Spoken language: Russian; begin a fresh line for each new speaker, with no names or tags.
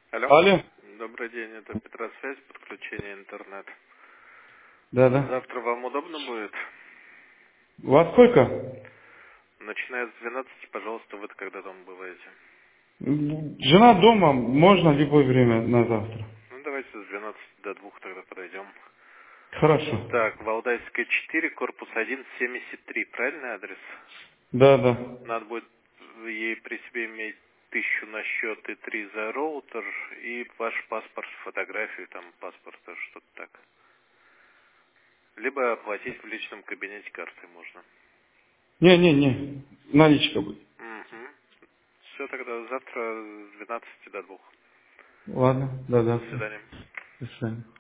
Алло.
Алло.
Добрый день, это Петросвязь, подключение интернет.
Да.
Завтра вам удобно будет?
Во сколько?
Начиная с 12, пожалуйста, вы когда дома бываете?
Жена дома, можно любое время на завтра.
Ну, давайте с 12 до 2 тогда подойдем.
Хорошо.
Так, Валдайская 4, корпус 1, 73, правильный адрес?
Да.
Надо будет ей при себе иметь 1000 на счет и 3 за роутер, и ваш паспорт, фотографию, там, паспорта, что-то так. Либо оплатить в личном кабинете картой можно.
Не. Наличка будет.
Угу. Все, тогда завтра с 12 до 2.
Ладно, да.
До свидания.
До свидания.